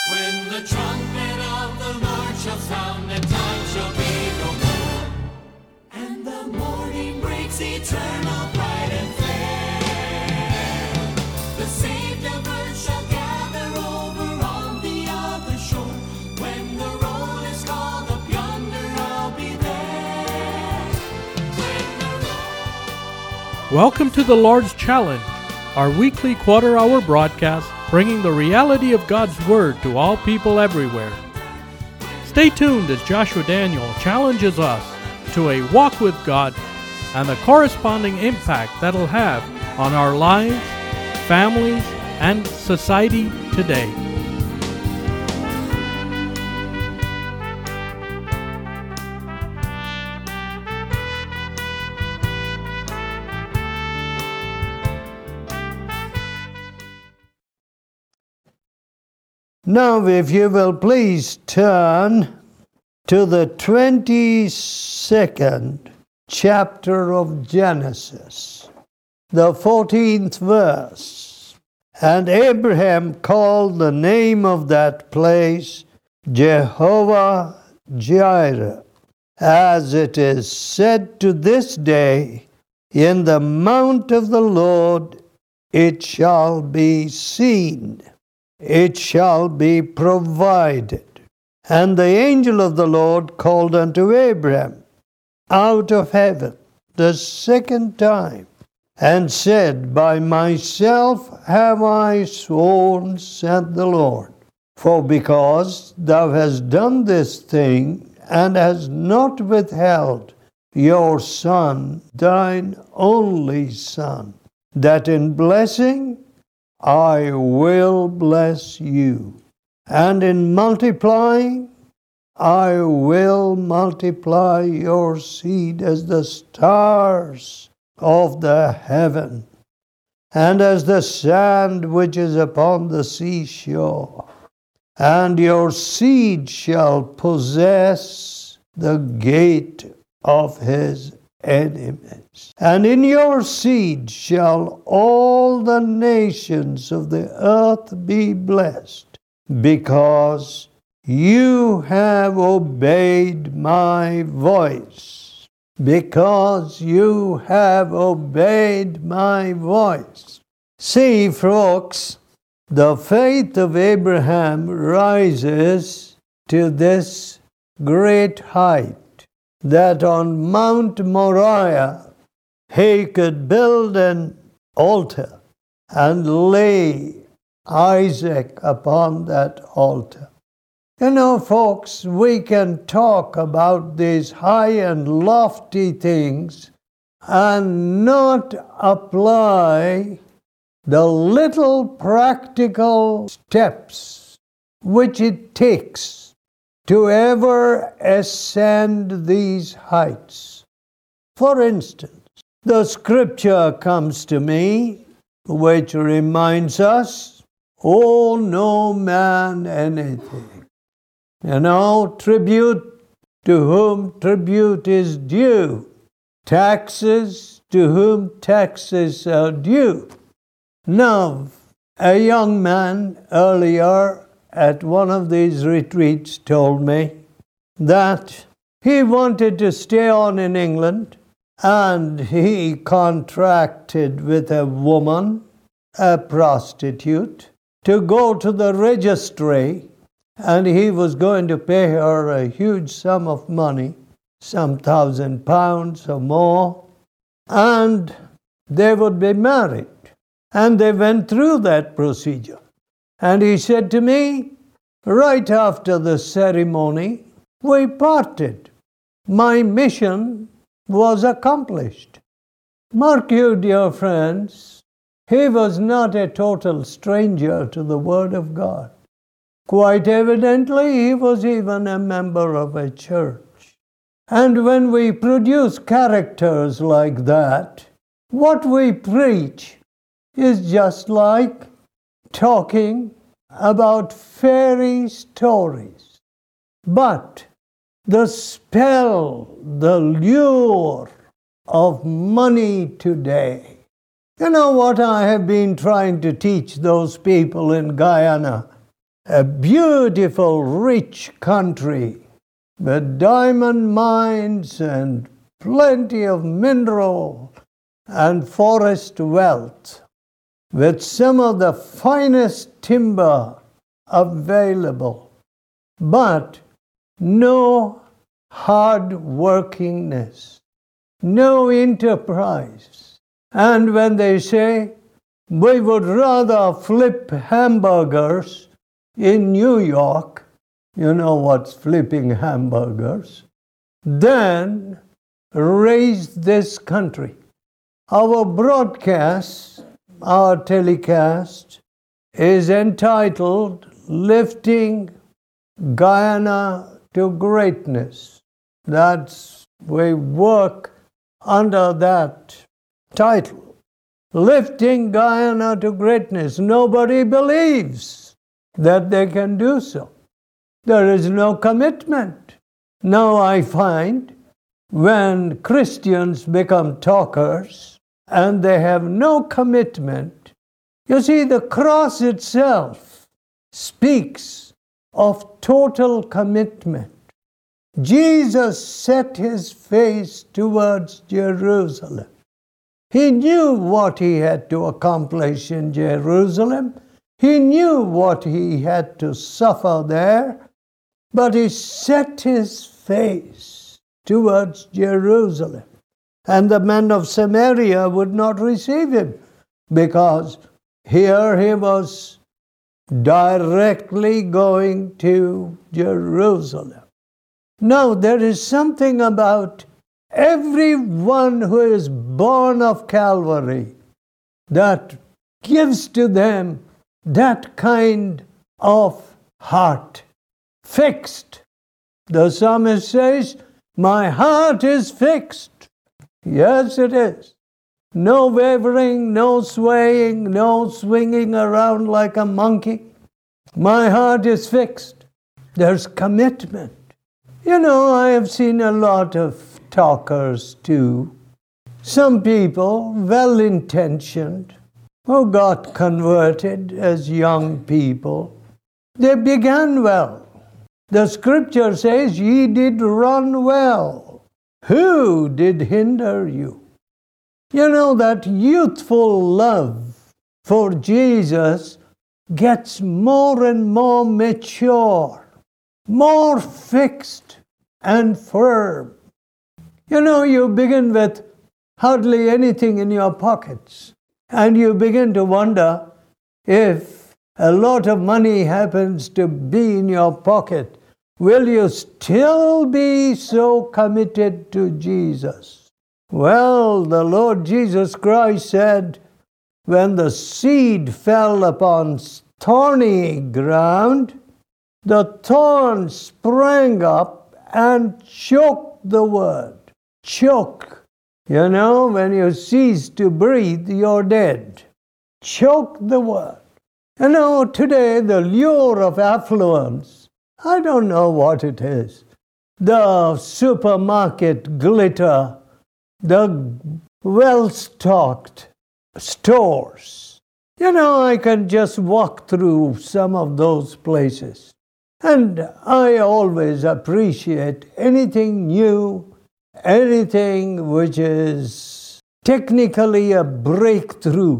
When the trumpet of the Lord shall sound, and time shall be no more, and the morning breaks eternal, bright and fair, the saved of earth shall gather over on the other shore. When the roll is called up yonder, I'll be there. Welcome to the Lord's Challenge, our weekly quarter-hour broadcast bringing the reality of God's Word to all people everywhere. Stay tuned as Joshua Daniel challenges us to a walk with God and the corresponding impact that'll have on our lives, families, and society today. Now, if you will please turn to the 22nd chapter of Genesis, the 14th verse. And Abraham called the name of that place Jehovah Jireh, as it is said to this day, in the mount of the Lord it shall be seen. It shall be provided. And the angel of the Lord called unto Abraham out of heaven the second time, and said, By myself have I sworn, said the Lord, for because thou hast done this thing, and hast not withheld your son, thine only son, that in blessing I will bless you, and in multiplying I will multiply your seed as the stars of the heaven, and as the sand which is upon the seashore. And your seed shall possess the gate of his enemies. And in your seed shall all the nations of the earth be blessed, because you have obeyed my voice. Because you have obeyed my voice. See, folks, the faith of Abraham rises to this great height, that on Mount Moriah he could build an altar and lay Isaac upon that altar. You know, folks, we can talk about these high and lofty things and not apply the little practical steps which it takes to ever ascend these heights. For instance, the scripture comes to me, which reminds us, owe no man anything. You know, tribute to whom tribute is due, taxes to whom taxes are due. Now, a young man earlier at one of these retreats told me that he wanted to stay on in England, and he contracted with a woman, a prostitute, to go to the registry, and he was going to pay her a huge sum of money, some £1,000 or more, and they would be married. And they went through that procedure. And he said to me, right after the ceremony, we parted. My mission was accomplished. Mark you, dear friends, he was not a total stranger to the Word of God. Quite evidently, he was even a member of a church. And when we produce characters like that, what we preach is just like talking about fairy stories. But the spell, the lure of money today. You know what I have been trying to teach those people in Guyana a beautiful, rich country with diamond mines and plenty of mineral and forest wealth, with some of the finest timber available, but no hard workingness, no enterprise. And when they say, we would rather flip hamburgers in New York, you know what's flipping hamburgers, than raise this country. Our broadcast, our telecast, is entitled Lifting Guyana to Greatness. We work under that title. Lifting Guyana to Greatness. Nobody believes that they can do so. There is no commitment. Now I find when Christians become talkers and they have no commitment, you see, the cross itself speaks of total commitment. Jesus set his face towards Jerusalem. He knew what he had to accomplish in Jerusalem. He knew what he had to suffer there, but he set his face towards Jerusalem. And the men of Samaria would not receive him, because here he was directly going to Jerusalem. Now, there is something about everyone who is born of Calvary that gives to them that kind of heart, fixed. The psalmist says, my heart is fixed. Yes, it is. No wavering, no swaying, no swinging around like a monkey. My heart is fixed. There's commitment. You know, I have seen a lot of talkers too. Some people, well-intentioned, who got converted as young people, they began well. The scripture says, ye did run well. Who did hinder you? You know, that youthful love for Jesus gets more and more mature, more fixed and firm. You know, you begin with hardly anything in your pockets, and you begin to wonder if a lot of money happens to be in your pocket, will you still be so committed to Jesus? Well, the Lord Jesus Christ said, when the seed fell upon thorny ground, the thorn sprang up and choked the word. Choke. You know, when you cease to breathe, you're dead. Choke the word. You know, today the lure of affluence, I don't know what it is. The supermarket glitter, the well-stocked stores. You know, I can just walk through some of those places. And I always appreciate anything new, anything which is technically a breakthrough.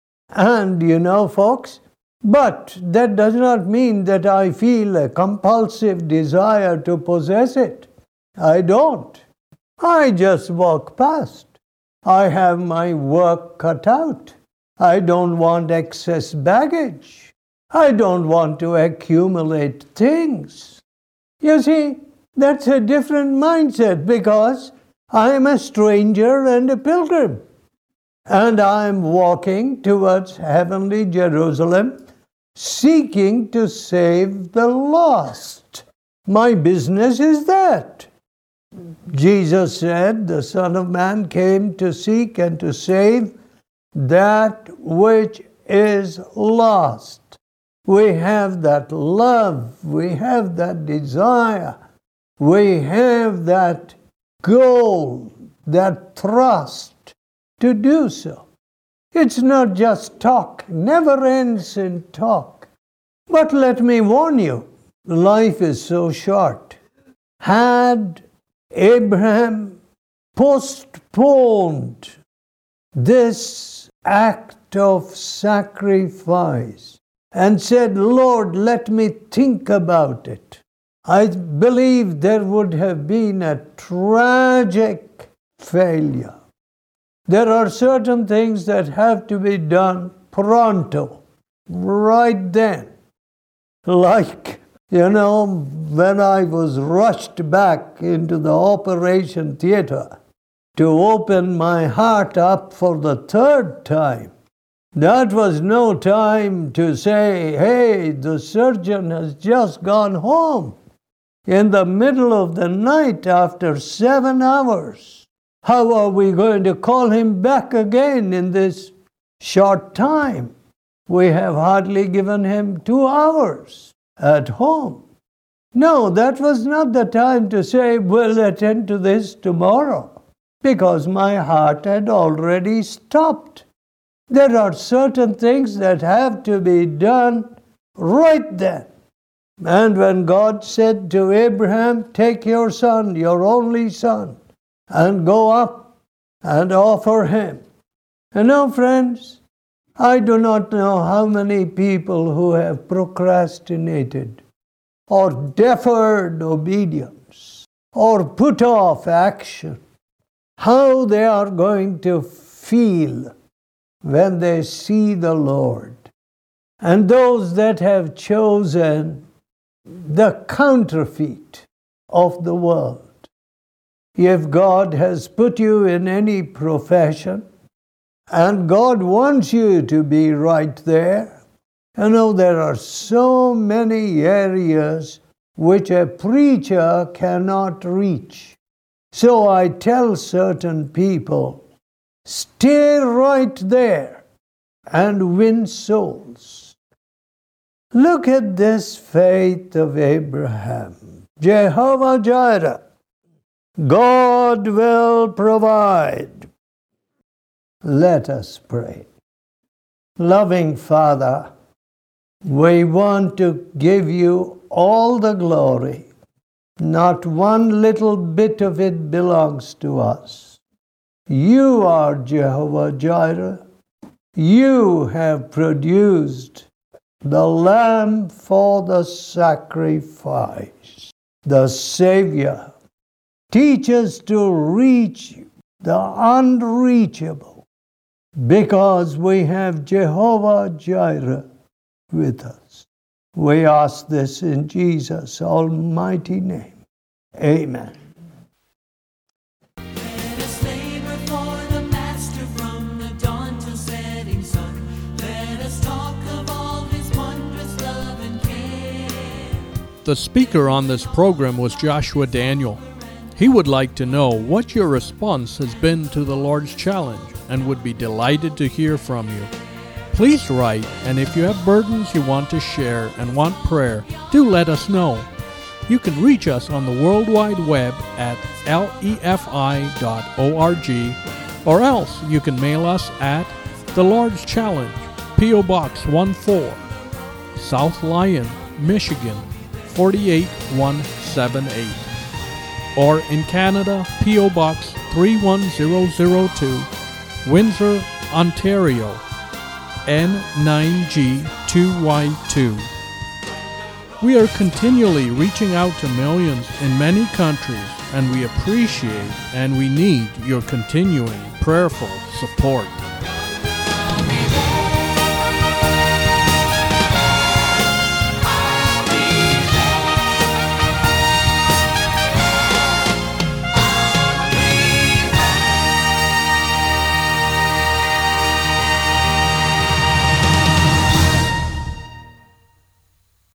And you know, folks, but that does not mean that I feel a compulsive desire to possess it. I don't. I just walk past. I have my work cut out. I don't want excess baggage. I don't want to accumulate things. You see, that's a different mindset, because I am a stranger and a pilgrim. And I am walking towards heavenly Jerusalem, seeking to save the lost. My business is that. Jesus said, the Son of Man came to seek and to save that which is lost. We have that love, we have that desire, we have that goal, that thrust to do so. It's not just talk, never ends in talk. But let me warn you, life is so short. Had Abraham postponed this act of sacrifice and said, Lord, let me think about it, I believe there would have been a tragic failure. There are certain things that have to be done pronto, right then. Like, when I was rushed back into the operation theater to open my heart up for the third time, that was no time to say, hey, the surgeon has just gone home in the middle of the night after 7 hours. How are we going to call him back again in this short time? We have hardly given him 2 hours at home. No, that was not the time to say, we'll attend to this tomorrow, because my heart had already stopped. There are certain things that have to be done right then. And when God said to Abraham, take your son, your only son, and go up and offer him. Friends, I do not know how many people who have procrastinated or deferred obedience or put off action, how they are going to feel when they see the Lord. And those that have chosen the counterfeit of the world. If God has put you in any profession, and God wants you to be right there, there are so many areas which a preacher cannot reach. So I tell certain people, stay right there and win souls. Look at this faith of Abraham. Jehovah Jireh, God will provide. Let us pray. Loving Father, we want to give you all the glory. Not one little bit of it belongs to us. You are Jehovah Jireh. You have produced the Lamb for the sacrifice, the Savior. Teach us to reach the unreachable, because we have Jehovah Jireh with us. We ask this in Jesus' almighty name. Amen. Let us labor for the Master from the dawn till setting sun. Let us talk of all his wondrous love and care. The speaker on this program was Joshua Daniel. He would like to know what your response has been to the Lord's Challenge and would be delighted to hear from you. Please write, and if you have burdens you want to share and want prayer, do let us know. You can reach us on the World Wide Web at lefi.org, or else you can mail us at The Lord's Challenge, P.O. Box 14, South Lyon, Michigan, 48178. Or in Canada, P.O. Box 31002, Windsor, Ontario, N9G2Y2. We are continually reaching out to millions in many countries, and we appreciate and we need your continuing prayerful support.